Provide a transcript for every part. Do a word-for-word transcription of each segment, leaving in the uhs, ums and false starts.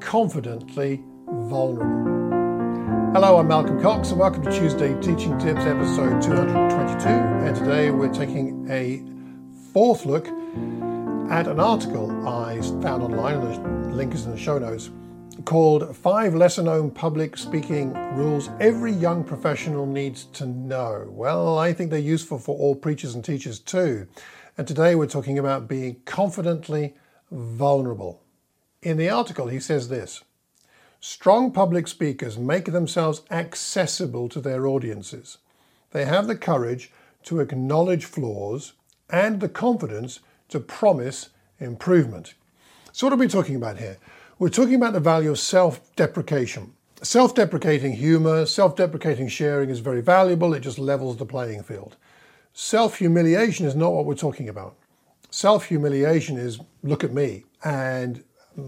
confidently vulnerable. Hello, I'm Malcolm Cox and welcome to Tuesday Teaching Tips episode two hundred twenty-two, and today we're taking a fourth look at an article I found online, and the link is in the show notes, called Five Lesser Known Public Speaking Rules Every Young Professional Needs to Know. Well, I think they're useful for all preachers and teachers too. And today we're talking about being confidently vulnerable. In the article, he says this: strong public speakers make themselves accessible to their audiences. They have the courage to acknowledge flaws and the confidence to promise improvement. So what are we talking about here? We're talking about the value of self-deprecation. Self-deprecating humor, self-deprecating sharing is very valuable. It just levels the playing field. Self-humiliation is not what we're talking about. Self-humiliation is, look at me, and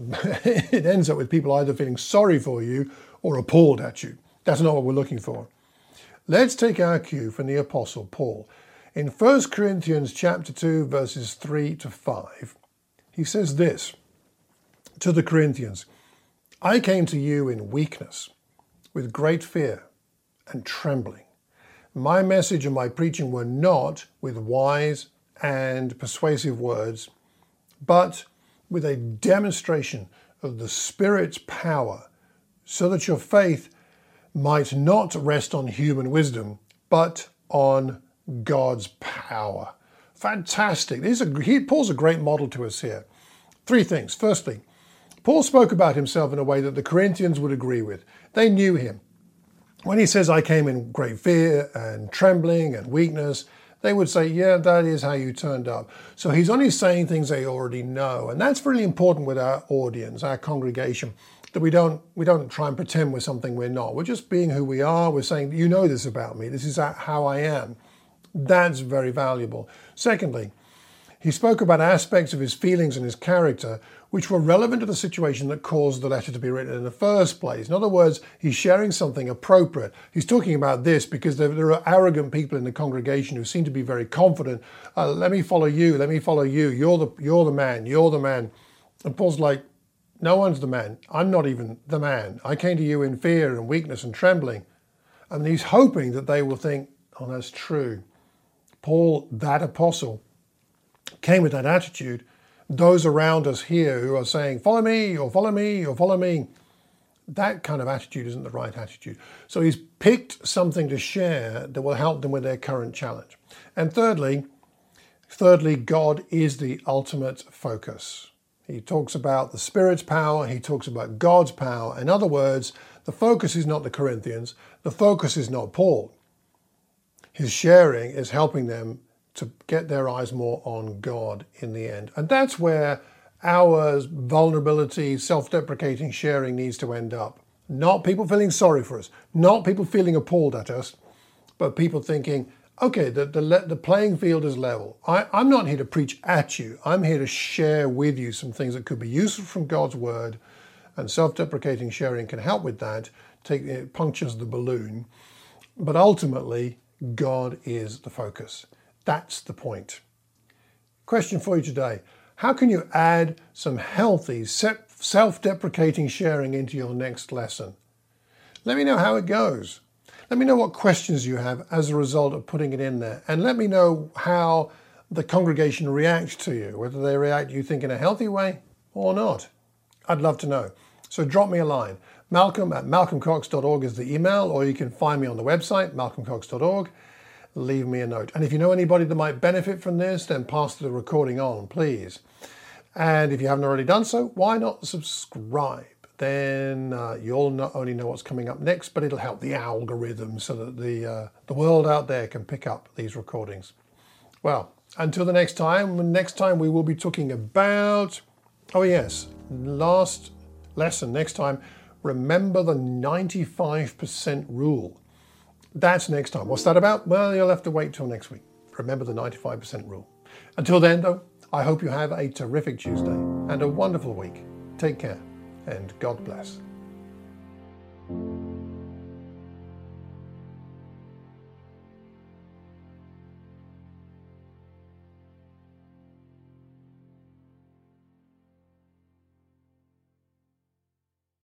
it ends up with people either feeling sorry for you or appalled at you. That's not what we're looking for. Let's take our cue from the Apostle Paul. In First Corinthians chapter two, verses three to five, he says this to the Corinthians: I came to you in weakness, with great fear and trembling. My message and my preaching were not with wise and persuasive words, but with a demonstration of the Spirit's power, so that your faith might not rest on human wisdom, but on God's power. Fantastic. This is a, he, Paul's a great model to us here. Three things. Firstly, Paul spoke about himself in a way that the Corinthians would agree with. They knew him. When he says, I came in great fear and trembling and weakness, they would say, yeah, that is how you turned up. So he's only saying things they already know. And that's really important with our audience, our congregation, that we don't we don't try and pretend we're something we're not. We're just being who we are. We're saying, you know this about me. This is how I am. That's very valuable. Secondly, he spoke about aspects of his feelings and his character which were relevant to the situation that caused the letter to be written in the first place. In other words, he's sharing something appropriate. He's talking about this because there, there are arrogant people in the congregation who seem to be very confident. Uh, let me follow you. Let me follow you. You're the you're the man. You're the man. And Paul's like, no one's the man. I'm not even the man. I came to you in fear and weakness and trembling. And he's hoping that they will think, oh, that's true. Paul, that apostle, came with that attitude. Those around us here who are saying, follow me, or follow me, or follow me, that kind of attitude isn't the right attitude. So he's picked something to share that will help them with their current challenge. And thirdly, thirdly, God is the ultimate focus. He talks about the Spirit's power. He talks about God's power. In other words, the focus is not the Corinthians. The focus is not Paul. His sharing is helping them to get their eyes more on God in the end. And that's where our vulnerability, self-deprecating sharing needs to end up. Not people feeling sorry for us, not people feeling appalled at us, but people thinking, okay, the, the, the playing field is level. I, I'm not here to preach at you. I'm here to share with you some things that could be useful from God's word, and self-deprecating sharing can help with that. Take, it punctures the balloon. But ultimately, God is the focus. That's the point. Question for you today: how can you add some healthy, self-deprecating sharing into your next lesson? Let me know how it goes. Let me know what questions you have as a result of putting it in there. And let me know how the congregation reacts to you, whether they react, you think, in a healthy way or not. I'd love to know. So drop me a line. Malcolm at malcolm cox dot org is the email, or you can find me on the website, malcolm cox dot org. Leave me a note. And if you know anybody that might benefit from this, then pass the recording on, please. And if you haven't already done so, why not subscribe? Then uh, you'll not only know what's coming up next, but it'll help the algorithm so that the, uh, the world out there can pick up these recordings. Well, until the next time, next time we will be talking about, oh yes, last lesson next time, remember the ninety-five percent rule. That's next time. What's that about? Well, you'll have to wait till next week. Remember the ninety-five percent rule. Until then, though, I hope you have a terrific Tuesday and a wonderful week. Take care and God bless.